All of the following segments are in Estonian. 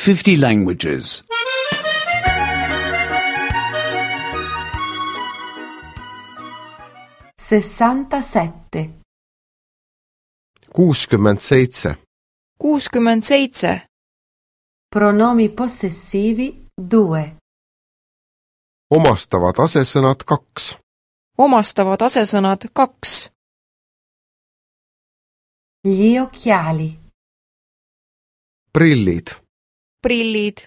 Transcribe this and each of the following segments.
50 languages. 67. 67. 67. Pronomi possessivi 2. Omastavad asesõnad 2. Omastavad asesõnad 2. Gli occhiali. Prillid. Prillid.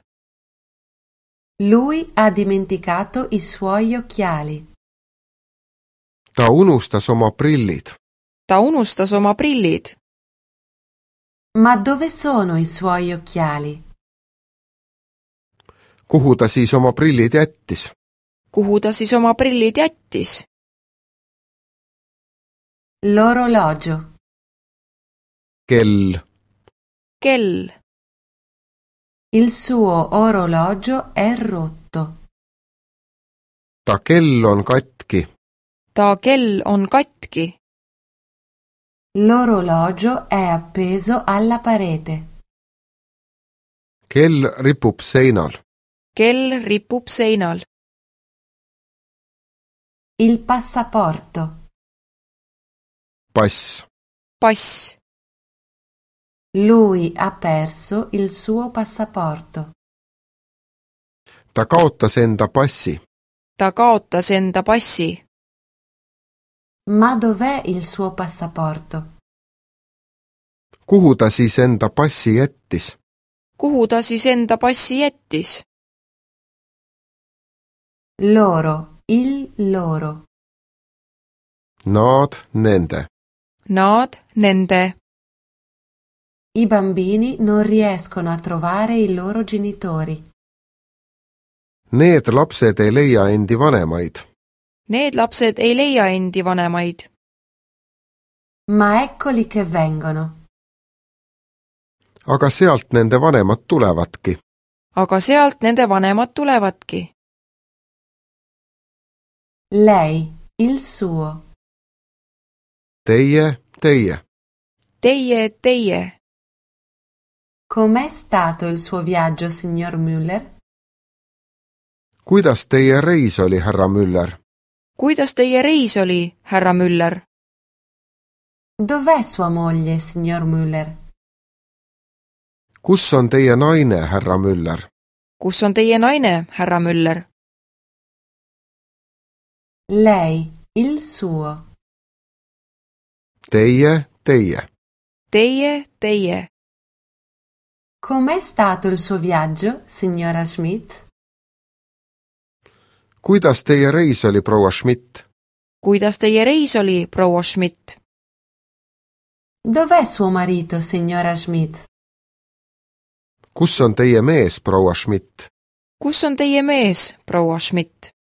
Lui ha dimenticato i suoi occhiali. Ta unustas oma prillid. Ta unustas oma prillid. Ma dove sono i suoi occhiali? Kuhu ta siis oma prillid jättis? Kuhu ta siis oma prillid jättis? L'orologio. Kell. Kell. Il suo orologio è rotto. Ta kell on katki. Ta kell on katki. L'orologio è appeso alla parete. Kell ripub seinal. Kell ripub seinal. Il passaporto. Pass. Pass. Lui ha perso il suo passaporto. Ta kaotas enda passi. Ta kaotas enda passi. Ma dov'è il suo passaporto? Kuhu ta siis enda passi jättis? Kuhu ta siis enda passi jättis? Loro, il loro. Nad, nende. Nad, nende. I bambini non riescono a trovare i loro genitori. Need lapsed ei leia endi vanemaid. Need lapsed ei leia endi vanemaid. Ma eccoli che vengono. Aga sealt nende vanemad tulevadki. Aga sealt nende vanemad tulevadki. Lei, il suo. Teie, teie. Teie, teie. Com'è stato il suo viaggio, signor Müller? Kuidas teie reis oli, härra Müller? Kuidas teie reis oli, härra Müller? Dov'è sua moglie, signor Müller? Kus on teie naine, härra Müller? Kus on teie naine, härra Müller? Lei, il suo. Teie, teie. Teie, teie. Com'è stato il suo viaggio, signora Schmidt? Kuidas teie reis oli, proua Schmidt? Kuidas teie reis oli, proua Schmidt? Dov'è suo marito, signora Schmidt? Kus on teie mees, proua Schmidt? Kus on teie mees, proua Schmidt?